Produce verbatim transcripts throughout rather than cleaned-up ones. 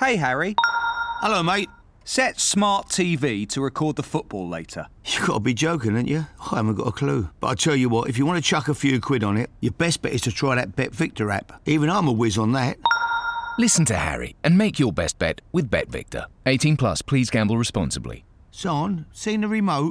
Hey, Harry. Hello, mate. Set Smart T V to record the football later. You got to be joking, ain't you? I haven't got a clue. But I tell you what, if you want to chuck a few quid on it, your best bet is to try that BetVictor app. Even I'm a whiz on that. Listen to Harry and make your best bet with BetVictor. eighteen plus, please gamble responsibly. Son, seen the remote?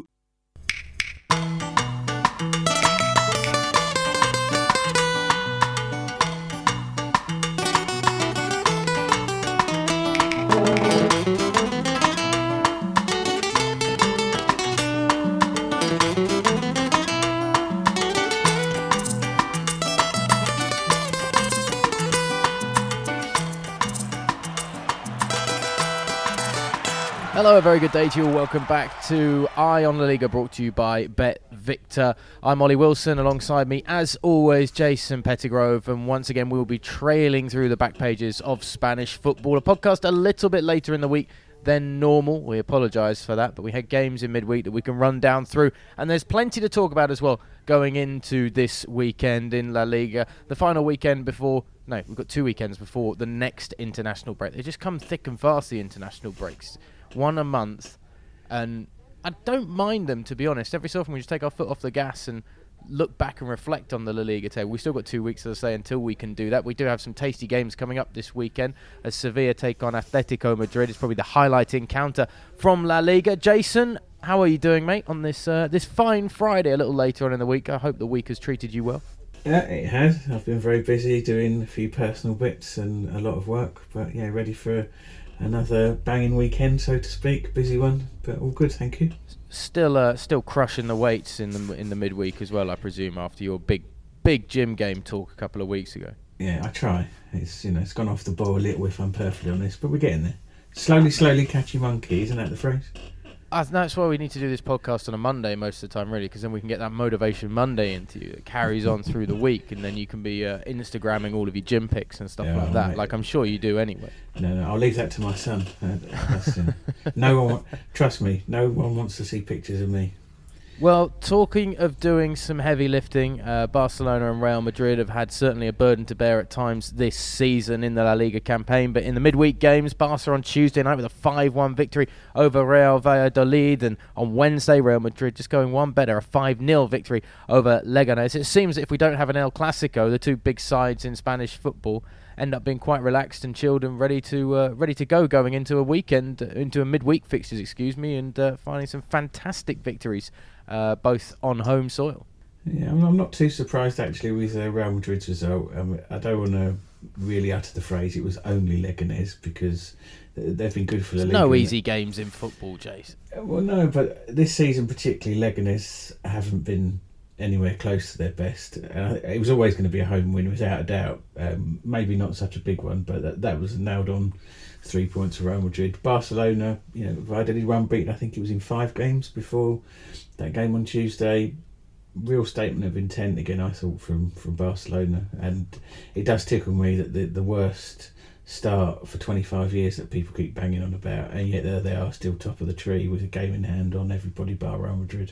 Hello, a very good day to you all. Welcome back to Eye on La Liga, brought to you by BetVictor. I'm Ollie Wilson. Alongside me, as always, Jason Pettigrove. And once again, we'll be trailing through the back pages of Spanish football. A podcast a little bit later in the week than normal. We apologise for that, but we had games in midweek that we can run down through. And there's plenty to talk about as well going into this weekend in La Liga. The final weekend before... No, we've got two weekends before the next international break. They just come thick and fast, the international breaks. One a month, and I don't mind them, to be honest. Every so often we just take our foot off the gas and look back and reflect on the La Liga table. We've still got two weeks, as I say, until we can do that. We do have some tasty games coming up this weekend as Sevilla take on Atletico Madrid. It's probably the highlight encounter from La Liga. Jason, how are you doing, mate, on this uh, this fine Friday a little later on in the week? I hope the week has treated you well. Yeah, it has. I've been very busy doing a few personal bits and a lot of work, but yeah, ready for another banging weekend, so to speak. Busy one, but all good, thank you. Still, uh, still crushing the weights in the in the midweek as well, I presume, after your big, big gym game talk a couple of weeks ago. Yeah, I try. It's you know, it's gone off the ball a little, if I'm perfectly honest, but we're getting there. Slowly, slowly catch your monkey, isn't that the phrase? Uh, that's why we need to do this podcast on a Monday most of the time, really, because then we can get that Motivation Monday into you. It carries on through the week, and then you can be uh, Instagramming all of your gym pics and stuff Yeah, like that, mate. like I'm sure you do anyway. No, no, I'll leave that to my son. Uh, that's, uh, no one, wa- trust me, no one wants to see pictures of me. Well, talking of doing some heavy lifting, uh, Barcelona and Real Madrid have had certainly a burden to bear at times this season in the La Liga campaign. But in the midweek games, Barca on Tuesday night with a five one victory over Real Valladolid. And on Wednesday, Real Madrid just going one better, a five nil victory over Leganés. It seems that if we don't have an El Clasico, the two big sides in Spanish football end up being quite relaxed and chilled and ready to uh, ready to go going into a weekend, into a midweek fixtures, excuse me, and uh, finding some fantastic victories. Uh, both on home soil. Yeah, I'm, I'm not too surprised actually with uh, Real Madrid's result. Um, I don't want to really utter the phrase it was only Leganés, because they've been good for the There's league. no easy games in football, Jace. Well, no, but this season particularly, Leganés haven't been anywhere close to their best. Uh, it was always going to be a home win, without a doubt. Um, maybe not such a big one, but that, that was nailed on. Three points for Real Madrid. Barcelona, you know, Valladolid were unbeaten. I think it was in five games before that game on Tuesday. Real statement of intent again, I thought, from, from Barcelona. And it does tickle me that the, the worst start for twenty-five years that people keep banging on about, and yet there they are, still top of the tree with a game in hand on everybody bar Real Madrid.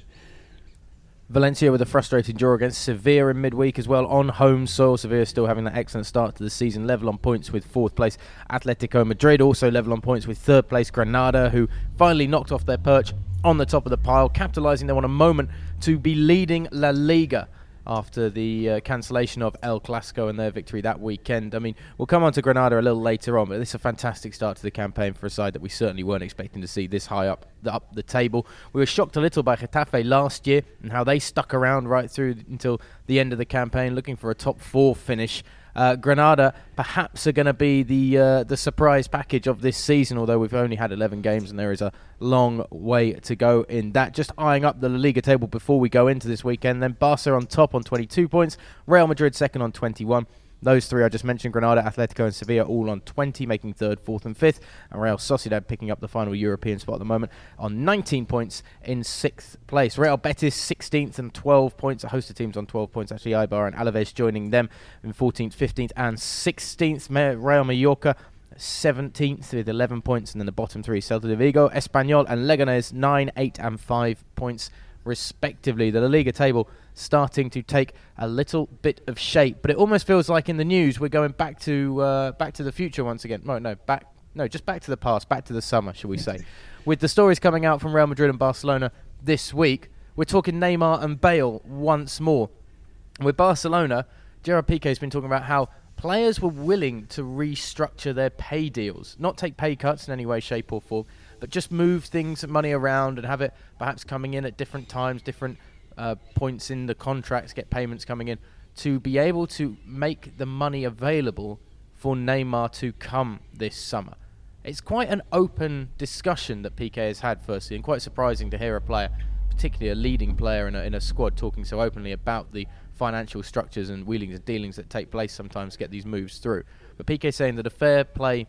Valencia with a frustrating draw against Sevilla in midweek as well on home soil. Sevilla still having that excellent start to the season, level on points with fourth place Atletico Madrid, also level on points with third place Granada, who finally knocked off their perch on the top of the pile, capitalising them on a moment to be leading La Liga after the uh, cancellation of El Clasico and their victory that weekend. I mean, we'll come on to Granada a little later on, but this is a fantastic start to the campaign for a side that we certainly weren't expecting to see this high up the, up the table. We were shocked a little by Getafe last year and how they stuck around right through until the end of the campaign, looking for a top four finish. Uh, Granada perhaps are going to be the uh, the surprise package of this season, although we've only had eleven games and there is a long way to go in that. Just eyeing up the La Liga table before we go into this weekend, then Barca on top on twenty-two points, Real Madrid second on twenty-one. Those three I just mentioned, Granada, Atletico and Sevilla, all on twenty, making third, fourth and fifth. And Real Sociedad picking up the final European spot at the moment on nineteen points in sixth place. Real Betis sixteenth and twelve points. A host of teams on twelve points, actually. Eibar and Alaves joining them in fourteenth, fifteenth and sixteenth. Real Mallorca seventeenth with eleven points. And then the bottom three, Celta de Vigo, Espanyol and Leganés, nine, eight and five points respectively. The La Liga table starting to take a little bit of shape, but it almost feels like in the news we're going back to uh, back to the future once again. No, no, back no, just back to the past, back to the summer, shall we say. With the stories coming out from Real Madrid and Barcelona this week, we're talking Neymar and Bale once more. With Barcelona, Gerard Piqué has been talking about how players were willing to restructure their pay deals, not take pay cuts in any way, shape or form, but just move things, money around and have it perhaps coming in at different times, different uh, points in the contracts, get payments coming in, to be able to make the money available for Neymar to come this summer. It's quite an open discussion that Piqué has had, firstly, and quite surprising to hear a player, particularly a leading player in a, in a squad, talking so openly about the financial structures and wheelings and dealings that take place sometimes to get these moves through. But Piqué saying that a fair play,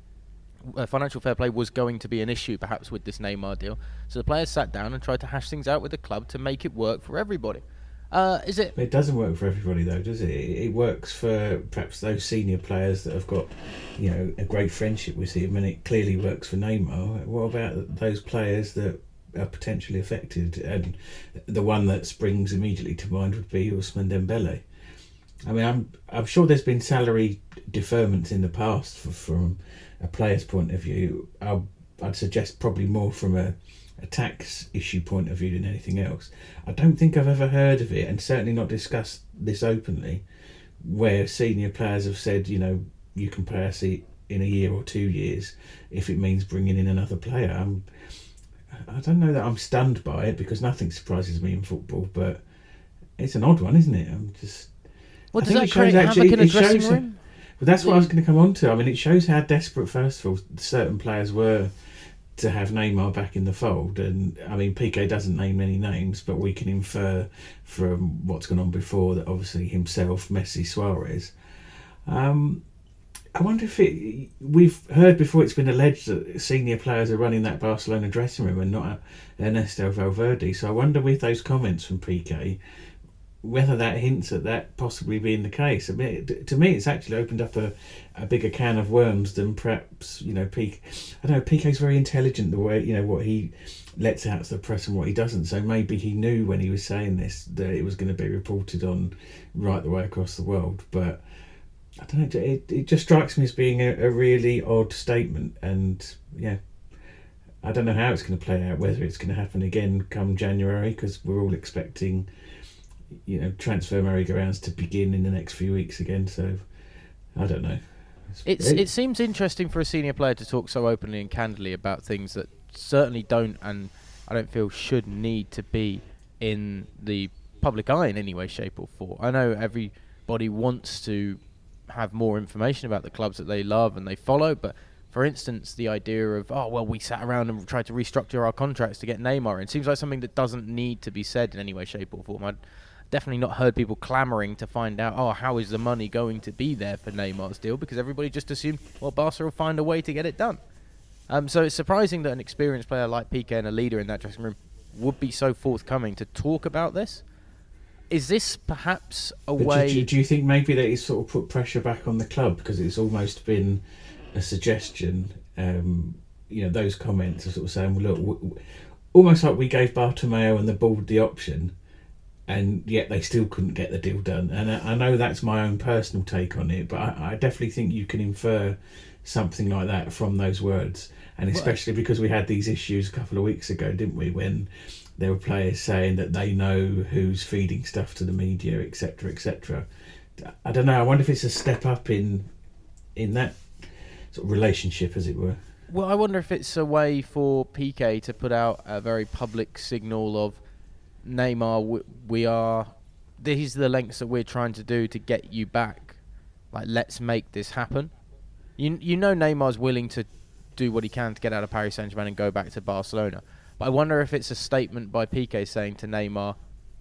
uh, financial fair play was going to be an issue perhaps with this Neymar deal. So the players sat down and tried to hash things out with the club to make it work for everybody. Uh, is it? It doesn't work for everybody though, does it? It works for perhaps those senior players that have got, you know, a great friendship with him, and it clearly works for Neymar. What about those players that are potentially affected? And the one that springs immediately to mind would be Ousmane Dembele. I mean, I'm I'm sure there's been salary deferments in the past for, from a player's point of view. I'll, I'd suggest probably more from a, a tax issue point of view than anything else. I don't think I've ever heard of it, and certainly not discussed this openly, where senior players have said, you know, you can pay us in a year or two years if it means bringing in another player. I'm, I don't know that I'm stunned by it, because nothing surprises me in football, but it's an odd one, isn't it? I'm just. What I does think that it shows create actually, havoc in a it shows dressing how- room? Well, that's what I was going to come on to. I mean, it shows how desperate, first of all, certain players were to have Neymar back in the fold. And, I mean, Piqué doesn't name any names, but we can infer from what's gone on before that obviously himself, Messi, Suarez. Um, I wonder if it... We've heard before, it's been alleged that senior players are running that Barcelona dressing room and not Ernesto Valverde. So I wonder with those comments from Piqué, whether that hints at that possibly being the case. I mean, to me, it's actually opened up a, a bigger can of worms than perhaps, you know, Piqué. I don't know, Piqué's very intelligent, the way, you know, what he lets out to the press and what he doesn't. So maybe he knew when he was saying this that it was going to be reported on right the way across the world. But I don't know, it, it just strikes me as being a, a really odd statement. And yeah, I don't know how it's going to play out, whether it's going to happen again come January, because we're all expecting, you know, transfer merry-go-rounds to begin in the next few weeks again. So I don't know. It's it seems interesting for a senior player to talk so openly and candidly about things that certainly don't, and I don't feel should need to be in the public eye in any way, shape or form. I know everybody wants to have more information about the clubs that they love and they follow, but for instance, the idea of, oh, well, we sat around and tried to restructure our contracts to get Neymar in, seems like something that doesn't need to be said in any way, shape or form. I'd definitely not heard people clamouring to find out, oh, how is the money going to be there for Neymar's deal, because everybody just assumed, well, Barca will find a way to get it done. Um, so it's surprising that an experienced player like Piqué and a leader in that dressing room would be so forthcoming to talk about this. Is this perhaps a But way... Do, do, do you think maybe that he's sort of put pressure back on the club, because it's almost been a suggestion, um, you know, those comments are sort of saying, well, look, w- w- almost like we gave Bartomeu and the board the option, and yet they still couldn't get the deal done. And I, I know that's my own personal take on it, but I, I definitely think you can infer something like that from those words. And especially well, because we had these issues a couple of weeks ago, didn't we, when there were players saying that they know who's feeding stuff to the media, et cetera, et cetera. I don't know, I wonder if it's a step up in in that sort of relationship, as it were. Well, I wonder if it's a way for Piqué to put out a very public signal of, Neymar, we are, these are the lengths that we're trying to do to get you back. Like, let's make this happen. You you know Neymar's willing to do what he can to get out of Paris Saint-Germain and go back to Barcelona. But I wonder if it's a statement by Piqué saying to Neymar,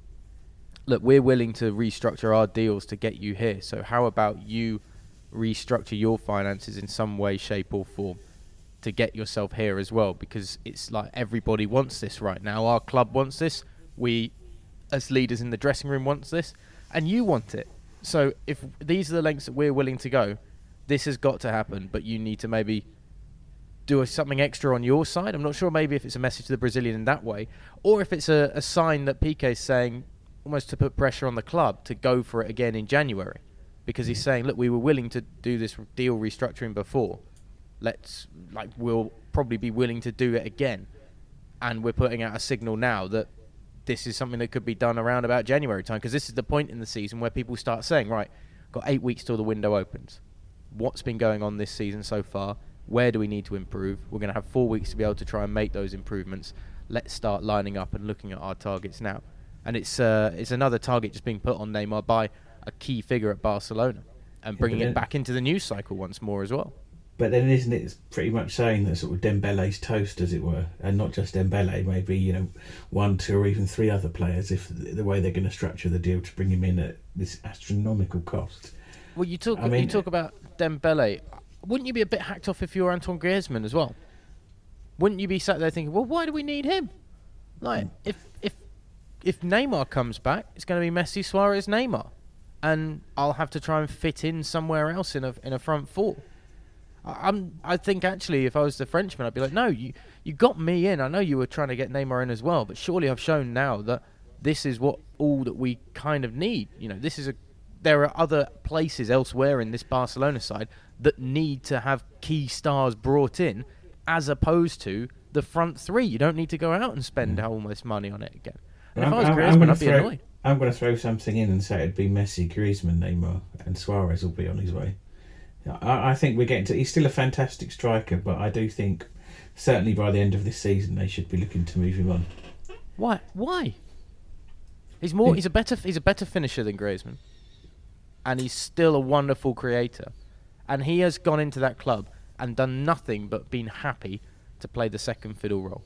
look, we're willing to restructure our deals to get you here. So how about you restructure your finances in some way, shape or form to get yourself here as well? Because it's like everybody wants this right now. Our club wants this. We, as leaders in the dressing room, wants this, and you want it. So if these are the lengths that we're willing to go, this has got to happen, but you need to maybe do a, something extra on your side. I'm not sure maybe if it's a message to the Brazilian in that way, or if it's a, a sign that Piqué's saying, almost to put pressure on the club to go for it again in January, because he's saying, look, we were willing to do this deal restructuring before. let's like we'll probably be willing to do it again, and we're putting out a signal now that this is something that could be done around about January time, because this is the point in the season where people start saying, right, got eight weeks till the window opens. What's been going on this season so far? Where do we need to improve? We're going to have four weeks to be able to try and make those improvements. Let's start lining up and looking at our targets now. And it's uh, it's another target just being put on Neymar by a key figure at Barcelona and bringing yeah, it back into the news cycle once more as well. But then isn't it pretty much saying that sort of Dembele's toast, as it were, and not just Dembele, maybe, you know, one, two or even three other players, if the way they're going to structure the deal to bring him in at this astronomical cost. Well, you talk I mean, you talk about Dembele. Wouldn't you be a bit hacked off if you were Antoine Griezmann as well? Wouldn't you be sat there thinking, well, why do we need him? Like, if if if Neymar comes back, it's going to be Messi, Suarez, Neymar, and I'll have to try and fit in somewhere else in a in a front four. I'm, I think actually, if I was the Frenchman, I'd be like, no, you, you got me in. I know you were trying to get Neymar in as well, but surely I've shown now that this is what all that we kind of need. You know, this is a. There are other places elsewhere in this Barcelona side that need to have key stars brought in, as opposed to the front three. You don't need to go out and spend all this money on it again. And if I was Griezmann, I'd be throw, annoyed. I'm going to throw something in and say it'd be Messi, Griezmann, Neymar, and Suarez will be on his way. I, I think we're getting to. He's still a fantastic striker, but I do think certainly by the end of this season they should be looking to move him on. Why? Why? He's more. He's a better. He's a better finisher than Griezmann, and he's still a wonderful creator. And he has gone into that club and done nothing but been happy to play the second fiddle role.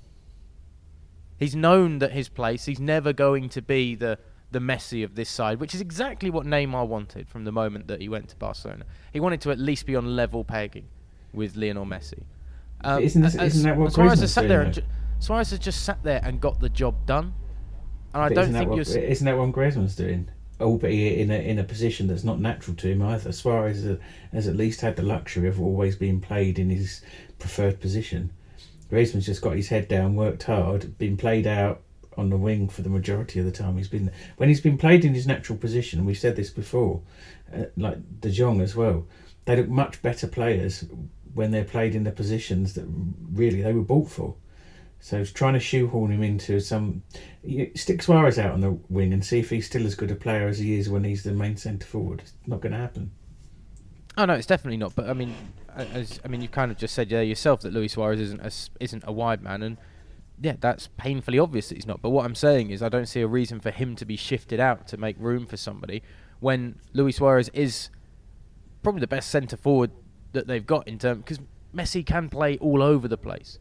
He's known that his place. He's never going to be the. the Messi of this side, which is exactly what Neymar wanted from the moment that he went to Barcelona. He wanted to at least be on level pegging with Lionel Messi. Um, isn't, this, as, isn't that what Suarez Griezmann's has sat doing, there and though? ju- Suarez has just sat there and got the job done. And I But don't isn't think that you're... what, isn't that what Griezmann's doing? Albeit in a in a position that's not natural to him either. Suarez has, has at least had the luxury of always being played in his preferred position. Griezmann's just got his head down, worked hard, been played out on the wing for the majority of the time he's been. When he's been played in his natural position, and we've said this before, uh, like De Jong as well, they look much better players when they're played in the positions that really they were bought for. So trying to shoehorn him into some... You stick Suarez out on the wing and see if he's still as good a player as he is when he's the main centre forward. It's not going to happen. Oh no, it's definitely not. But I mean, as I mean, you kind of just said yeah, yourself that Luis Suarez isn't a, isn't a wide man, and yeah, that's painfully obvious that he's not. But what I'm saying is I don't see a reason for him to be shifted out to make room for somebody when Luis Suarez is probably the best centre forward that they've got in terms, because Messi can play all over the place.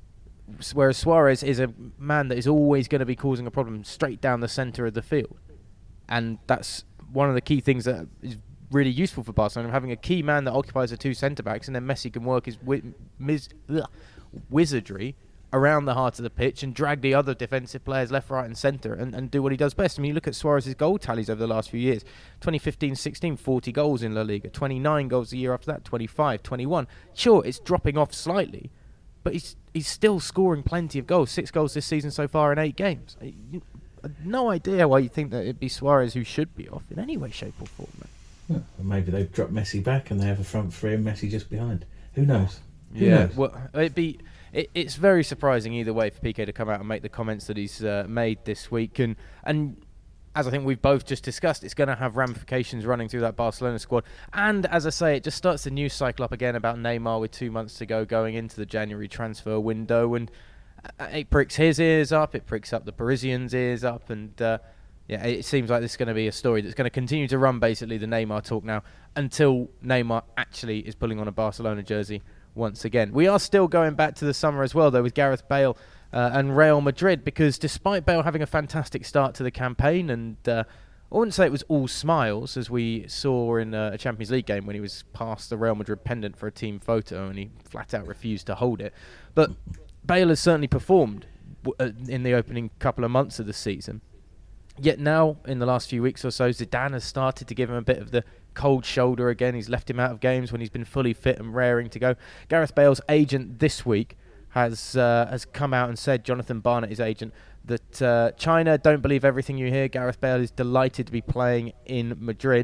Whereas Suarez is a man that is always going to be causing a problem straight down the centre of the field. And that's one of the key things that is really useful for Barcelona, having a key man that occupies the two centre-backs, and then Messi can work his wi- mis- ugh, wizardry around the heart of the pitch and drag the other defensive players left, right and centre and, and do what he does best. I mean, you look at Suarez's goal tallies over the last few years. twenty fifteen sixteen, forty goals in La Liga. twenty-nine goals a year after that, twenty-five, twenty-one. Sure, it's dropping off slightly, but he's he's still scoring plenty of goals. Six goals this season so far in eight games. You, no idea why you think that it'd be Suarez who should be off in any way, shape or form, man. Well, maybe they've dropped Messi back and they have a front three and Messi just behind. Who knows? Who yeah, knows? well, it'd be... It, it's very surprising either way for P K to come out and make the comments that he's uh, made this week. And, and as I think we've both just discussed, it's going to have ramifications running through that Barcelona squad. And as I say, it just starts the news cycle up again about Neymar with two months to go going into the January transfer window. And it pricks his ears up, it pricks up the Parisians' ears up. And uh, yeah, it seems like this is going to be a story that's going to continue to run basically the Neymar talk now until Neymar actually is pulling on a Barcelona jersey once again. We are still going back to the summer as well, though, with Gareth Bale uh, and Real Madrid, because despite Bale having a fantastic start to the campaign, and uh, I wouldn't say it was all smiles, as we saw in uh, a Champions League game when he was past the Real Madrid pendant for a team photo and he flat out refused to hold it. But Bale has certainly performed w- uh, in the opening couple of months of the season. Yet now, in the last few weeks or so, Zidane has started to give him a bit of the cold shoulder again. He's left him out of games when he's been fully fit and raring to go. Gareth Bale's agent this week has uh, has come out and said, Jonathan Barnett, his agent, that uh, China don't believe everything you hear. Gareth Bale is delighted to be playing in Madrid.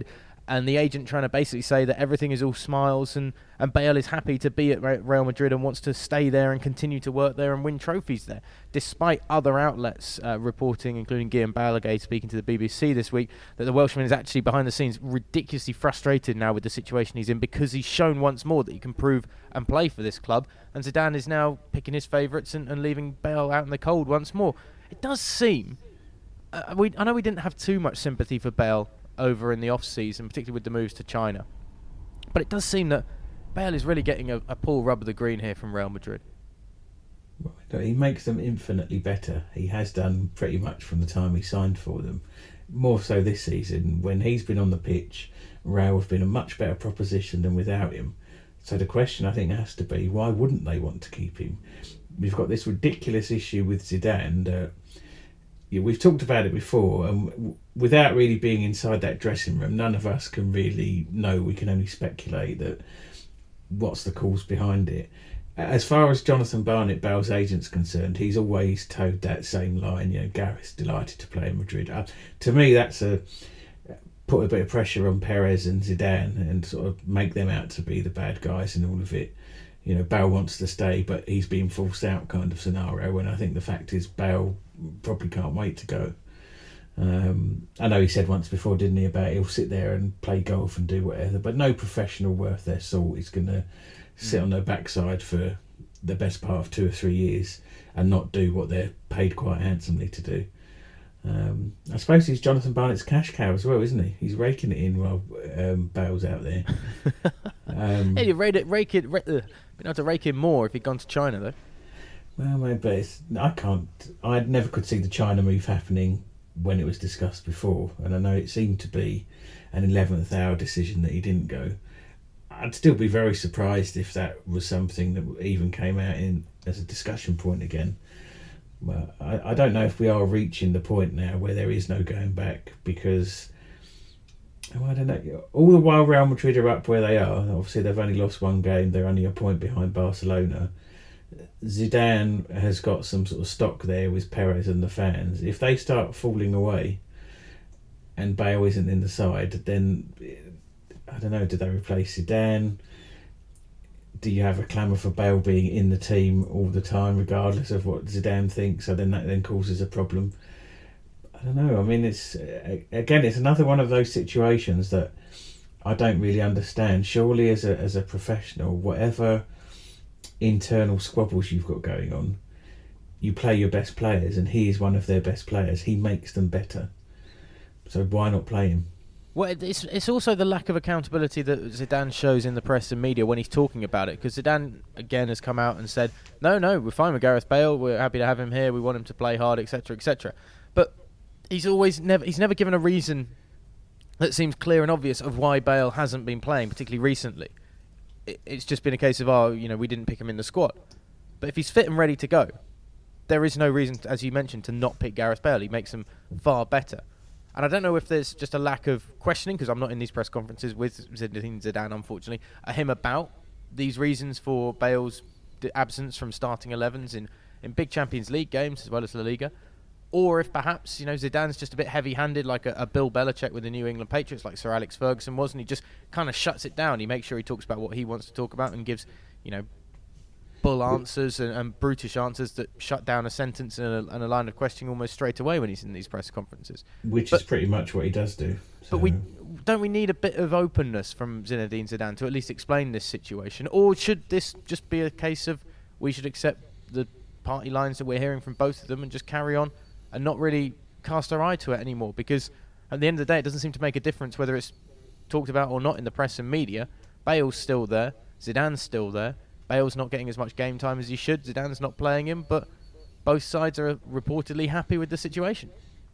and the agent trying to basically say that everything is all smiles and, and Bale is happy to be at Real Madrid and wants to stay there and continue to work there and win trophies there, despite other outlets uh, reporting, including Guillaume Balaguer speaking to the B B C this week, that the Welshman is actually behind the scenes ridiculously frustrated now with the situation he's in, because he's shown once more that he can prove and play for this club, and Zidane is now picking his favourites and, and leaving Bale out in the cold once more. It does seem, uh, we, I know we didn't have too much sympathy for Bale over in the off-season, particularly with the moves to China, but it does seem that Bale is really getting a, a pull rub of the green here from Real Madrid. Well, he makes them infinitely better. He has done pretty much from the time he signed for them. More so this season, when he's been on the pitch, Real have been a much better proposition than without him. So the question, I think, has to be, why wouldn't they want to keep him? We've got this ridiculous issue with Zidane that, yeah, we've talked about it before, and w- without really being inside that dressing room, none of us can really know. We can only speculate that what's the cause behind it. As far as Jonathan Barnett, Bale's agent's concerned, he's always towed that same line. You know, Gareth's delighted to play in Madrid. Uh, to me, that's a put a bit of pressure on Perez and Zidane and sort of make them out to be the bad guys in all of it. You know, Bale wants to stay, but he's being forced out kind of scenario. And I think the fact is, Bale probably can't wait to go. Um, I know he said once before, didn't he, about he'll sit there and play golf and do whatever, but no professional worth their salt is going to sit on their backside for the best part of two or three years and not do what they're paid quite handsomely to do. Um, I suppose he's Jonathan Barnett's cash cow as well, isn't he? He's raking it in while um, Bale's out there. um, hey, you rake it, rake it, rake, uh, been able to rake in more if he'd gone to China, though. Well, maybe it's, I can't. I never could see the China move happening when it was discussed before, and I know it seemed to be an eleventh hour decision that he didn't go. I'd still be very surprised if that was something that even came out in as a discussion point again. But I, I don't know if we are reaching the point now where there is no going back, because oh, I don't know. All the while Real Madrid are up where they are, obviously they've only lost one game, they're only a point behind Barcelona. Zidane has got some sort of stock there with Perez and the fans. If they start falling away and Bale isn't in the side, then I don't know, do they replace Zidane? Do you have a clamour for Bale being in the team all the time, regardless of what Zidane thinks? So then that then causes a problem. I don't know. I mean, it's again, it's another one of those situations that I don't really understand. Surely, as a as a professional, whatever internal squabbles you've got going on, you play your best players, and he is one of their best players. He makes them better. So why not play him? Well, it's it's also the lack of accountability that Zidane shows in the press and media when he's talking about it, because Zidane again has come out and said, no, no, we're fine with Gareth Bale, we're happy to have him here, we want him to play hard, et cetera, et cetera. But he's always never he's never given a reason that seems clear and obvious of why Bale hasn't been playing, particularly recently. It, it's just been a case of, oh, you know, we didn't pick him in the squad. But if he's fit and ready to go, there is no reason, as you mentioned, to not pick Gareth Bale. He makes him far better. And I don't know if there's just a lack of questioning, because I'm not in these press conferences with Zinedine Zidane, unfortunately, uh, him about these reasons for Bale's d- absence from starting elevens in, in big Champions League games as well as La Liga. Or if perhaps, you know, Zidane's just a bit heavy-handed like a, a Bill Belichick with the New England Patriots, like Sir Alex Ferguson was, and he just kind of shuts it down. He makes sure he talks about what he wants to talk about and gives, you know, bull answers and, and brutish answers that shut down a sentence and a, and a line of questioning almost straight away when he's in these press conferences. Which but, is pretty much what he does do. So. But we don't we need a bit of openness from Zinedine Zidane to at least explain this situation? Or should this just be a case of we should accept the party lines that we're hearing from both of them and just carry on and not really cast our eye to it anymore? Because at the end of the day, it doesn't seem to make a difference whether it's talked about or not in the press and media. Bale's still there. Zidane's still there. Bale's not getting as much game time as he should. Zidane's not playing him, but both sides are reportedly happy with the situation.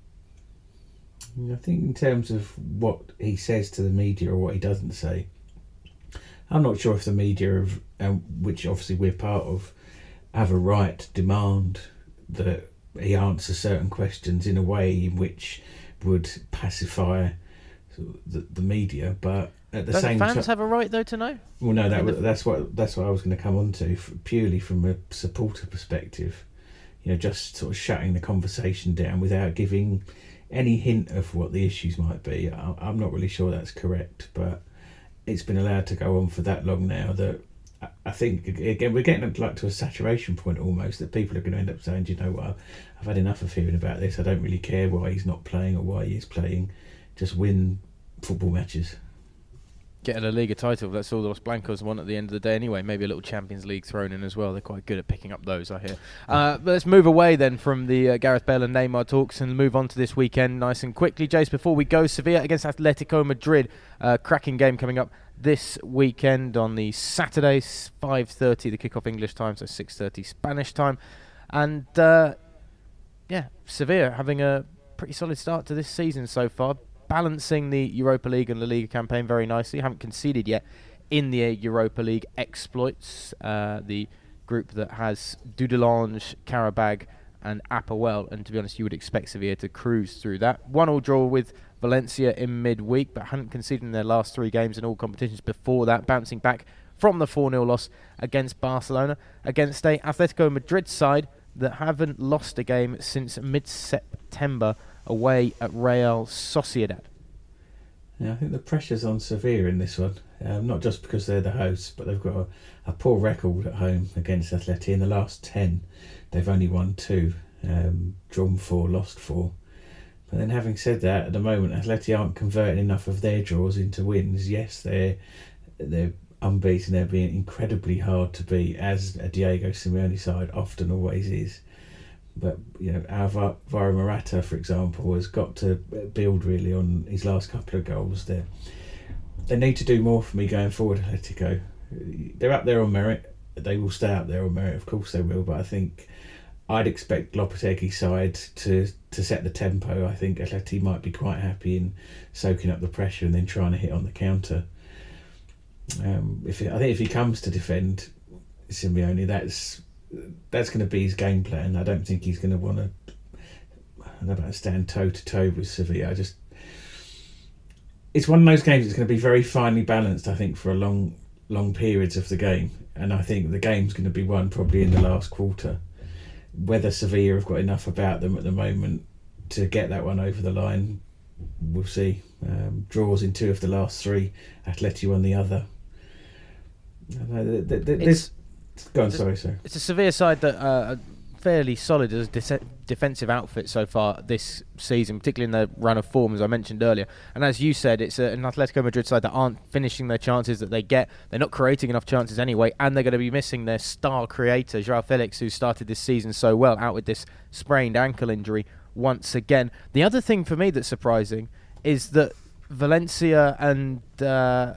I think in terms of what he says to the media or what he doesn't say, I'm not sure if the media, have, um, which obviously we're part of, have a right to demand that he answer certain questions in a way in which would pacify the, the media, but at the Don't same the fans time, have a right though to know? well, no, that I mean, was, that's what that's what I was going to come on to, f- purely from a supporter perspective. You know, just sort of shutting the conversation down without giving any hint of what the issues might be. I, I'm not really sure that's correct, but it's been allowed to go on for that long now that I, I think, again, we're getting like to a saturation point almost, that people are going to end up saying, do you know what, I've had enough of hearing about this. I don't really care why he's not playing or why he is playing. Just win football matches. Get a La Liga title, that's all Los Blancos want at the end of the day anyway. Maybe a little Champions League thrown in as well. They're quite good at picking up those, I hear. Uh, but let's move away then from the uh, Gareth Bale and Neymar talks and move on to this weekend nice and quickly. Jace, before we go, Sevilla against Atletico Madrid. Uh, cracking game coming up this weekend on the Saturday, five thirty the kickoff English time, so six thirty Spanish time. And uh, yeah, Sevilla having a pretty solid start to this season so far, balancing the Europa League and La Liga campaign very nicely. Haven't conceded yet in the Europa League exploits. Uh, the group that has Dudelange, Karabag and Apoel. And to be honest, you would expect Sevilla to cruise through that. One all draw with Valencia in midweek, but hadn't conceded in their last three games in all competitions before that, bouncing back from the four nil loss against Barcelona, against a Atletico Madrid side that haven't lost a game since mid-September away at Real Sociedad. Yeah, I think the pressure's on Sevilla in this one, um, not just because they're the hosts, but they've got a, a poor record at home against Atleti. In the last ten, they've only won two, um, drawn four, lost four. But then having said that, at the moment, Atleti aren't converting enough of their draws into wins. Yes, they're, they're unbeaten, they're being incredibly hard to beat, as a Diego Simeone side often always is. But, you know, Alvaro Morata, for example, has got to build really on his last couple of goals. They they need to do more for me going forward, Atletico. They're up there on merit. They will stay up there on merit, of course they will. But I think I'd expect Lopetegui's side to, to set the tempo. I think Atleti might be quite happy in soaking up the pressure and then trying to hit on the counter. Um, if it, I think if he comes to defend Simeone, that's... that's going to be his game plan. I don't think he's going to want to, I don't know about stand toe to toe with Sevilla. I just, it's one of those games that's going to be very finely balanced, I think, for a long, long periods of the game. And I think the game's going to be won probably in the last quarter. Whether Sevilla have got enough about them at the moment to get that one over the line, we'll see. Um, draws in two of the last three, Atleti won the other. I know, th- th- th- this. Go on, it's sorry, a, sorry. It's a Sevilla side that uh, are fairly solid as a de- defensive outfit so far this season, particularly in the run of form, as I mentioned earlier. And as you said, it's a, an Atletico Madrid side that aren't finishing their chances that they get. They're not creating enough chances anyway, and they're going to be missing their star creator, João Felix, who started this season so well, out with this sprained ankle injury once again. The other thing for me that's surprising is that Valencia and uh,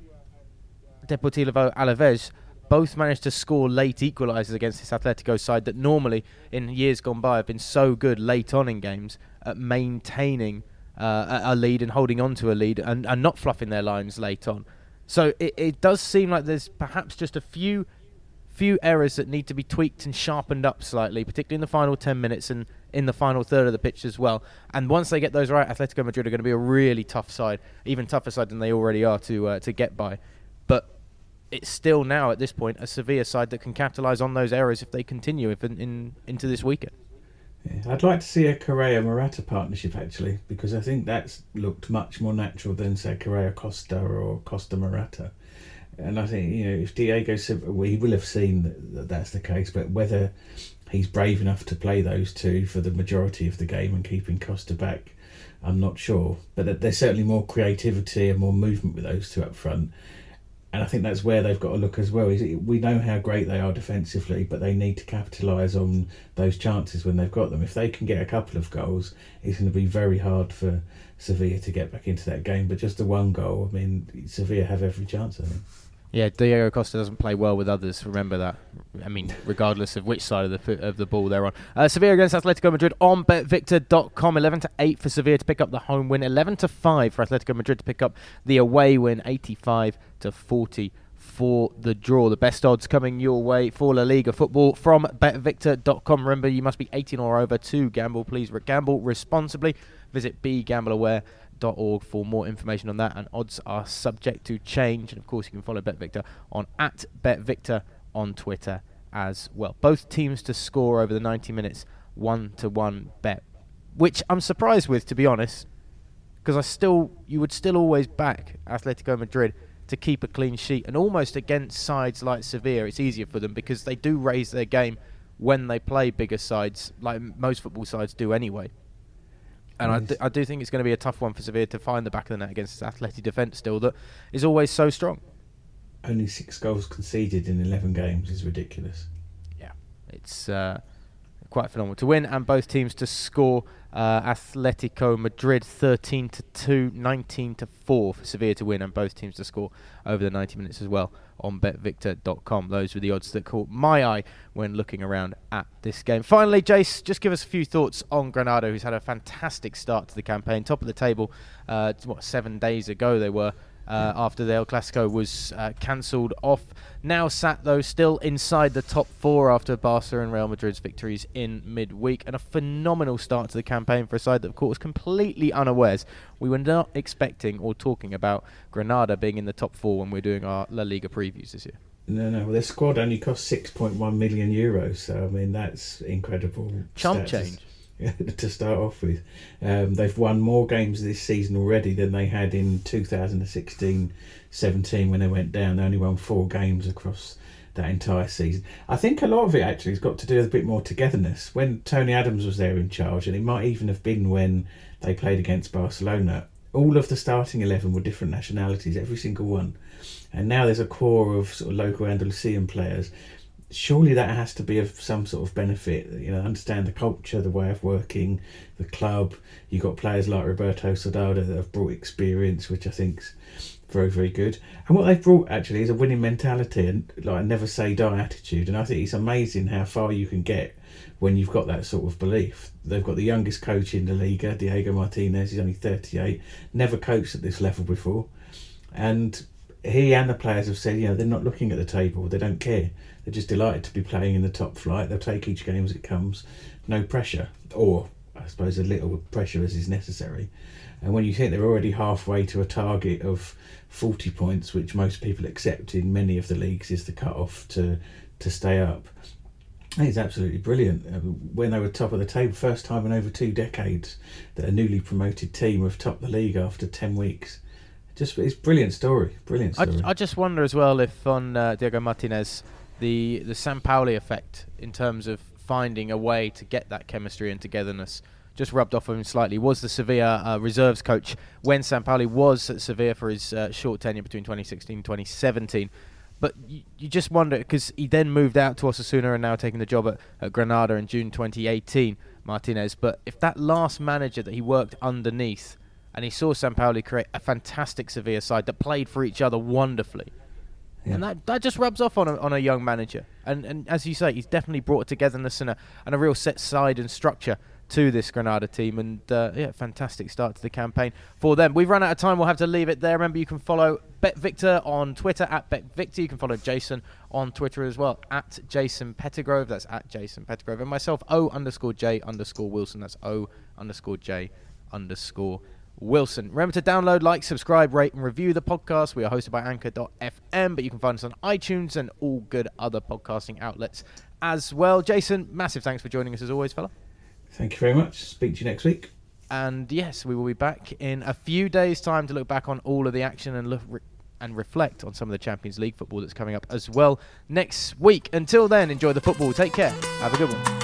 Deportivo Alaves both managed to score late equalisers against this Atletico side that normally, in years gone by, have been so good late on in games at maintaining uh, a lead and holding on to a lead and, and not fluffing their lines late on. So it, it does seem like there's perhaps just a few few errors that need to be tweaked and sharpened up slightly, particularly in the final ten minutes and in the final third of the pitch as well. And once they get those right, Atletico Madrid are going to be a really tough side, even tougher side than they already are to uh, to get by. But it's still now, at this point, a Sevilla side that can capitalise on those errors if they continue if in, in into this weekend. Yeah, I'd like to see a Correa-Morata partnership, actually, because I think that's looked much more natural than, say, Correa-Costa or Costa-Morata. And I think, you know, if Diego, well, he will have seen that that's the case, but whether he's brave enough to play those two for the majority of the game and keeping Costa back, I'm not sure. But there's certainly more creativity and more movement with those two up front. And I think that's where they've got to look as well. We know how great they are defensively, but they need to capitalise on those chances when they've got them. If they can get a couple of goals, it's going to be very hard for Sevilla to get back into that game. But just the one goal, I mean, Sevilla have every chance, I think. Yeah, Diego Costa doesn't play well with others. Remember that. I mean, regardless of which side of the of the ball they're on. Uh, Sevilla against Atletico Madrid on bet victor dot com. eleven to eight for Sevilla to pick up the home win. eleven to five for Atletico Madrid to pick up the away win. eighty-five to forty for the draw. The best odds coming your way for La Liga football from bet victor dot com. Remember, you must be eighteen or over to gamble. Please gamble responsibly. Visit be gamble aware dot org for more information on that, and odds are subject to change. And of course, you can follow BetVictor on at BetVictor on Twitter as well. Both teams to score over the ninety minutes, one to one bet which I'm surprised with, to be honest, because I still, you would still always back Atletico Madrid to keep a clean sheet, and almost against sides like Sevilla, it's easier for them because they do raise their game when they play bigger sides, like most football sides do anyway. And I do, I do think it's going to be a tough one for Sevilla to find the back of the net against this Atleti defence still that is always so strong. Only six goals conceded in eleven games is ridiculous. Yeah, it's uh, quite phenomenal to win, and both teams to score. Uh, Atletico Madrid thirteen to two, nineteen to four for Sevilla to win, and both teams to score over the ninety minutes as well on bet victor dot com. Those were the odds that caught my eye when looking around at this game. Finally, Jace, just give us a few thoughts on Granada, who's had a fantastic start to the campaign. Top of the table, uh, what, seven days ago they were. Uh, after the El Clasico was uh, cancelled off. Now sat, though, still inside the top four after Barca and Real Madrid's victories in midweek. And a phenomenal start to the campaign for a side that, of course, was completely unawares. We were not expecting or talking about Granada being in the top four when we we're doing our La Liga previews this year. No, no. Well, their squad only cost six point one million euros. So, I mean, that's incredible. Chump stats change. To start off with. Um, they've won more games this season already than they had in two thousand sixteen seventeen when they went down. They only won four games across that entire season. I think a lot of it actually has got to do with a bit more togetherness. When Tony Adams was there in charge, and it might even have been when they played against Barcelona, all of the starting eleven were different nationalities, every single one. And now there's a core of sort of local Andalusian players. Surely that has to be of some sort of benefit, you know, understand the culture, the way of working, the club. You've got players like Roberto Soldado that have brought experience, which I think's very, very good. And what they've brought actually is a winning mentality and like a never say die attitude. And I think it's amazing how far you can get when you've got that sort of belief. They've got the youngest coach in the Liga, Diego Martinez. He's only thirty-eight, never coached at this level before. And he and the players have said, you know, they're not looking at the table, they don't care. They're just delighted to be playing in the top flight. They'll take each game as it comes, no pressure, or I suppose a little pressure as is necessary. And when you think they're already halfway to a target of forty points, which most people accept in many of the leagues is the cut-off to, to stay up, I think it's absolutely brilliant. When they were top of the table, first time in over two decades that a newly promoted team have topped the league after ten weeks. Just It's a brilliant story, brilliant story. I, I just wonder as well if on uh, Diego Martinez, the the Sampaoli effect in terms of finding a way to get that chemistry and togetherness just rubbed off on him slightly. Was the Sevilla uh, reserves coach when Sampaoli was at Sevilla for his uh, short tenure between twenty sixteen and twenty seventeen. But you, you just wonder, because he then moved out to Osasuna and now taking the job at, at Granada in June twenty eighteen, Martinez. But if that last manager that he worked underneath, and he saw Sampaoli create a fantastic Sevilla side that played for each other wonderfully, yeah. And that, that just rubs off on a, on a young manager. And and as you say, he's definitely brought a togetherness and a, and a real set side and structure to this Granada team. And uh, yeah, fantastic start to the campaign for them. We've run out of time. We'll have to leave it there. Remember, you can follow BetVictor on Twitter at BetVictor. You can follow Jason on Twitter as well at Jason Pettigrove. That's at Jason Pettigrove. And myself, O underscore J underscore Wilson. That's O underscore J underscore Wilson. Remember to download, like, subscribe, rate and review the podcast. We are hosted by anchor dot f m, but you can find us on iTunes and all good other podcasting outlets as well. Jason, massive thanks for joining us as always, fella. Thank you very much. Speak to you next week. And yes, we will be back in a few days' time to look back on all of the action and look re- and reflect on some of the Champions League football that's coming up as well next week. Until then, enjoy the football. Take care. Have a good one.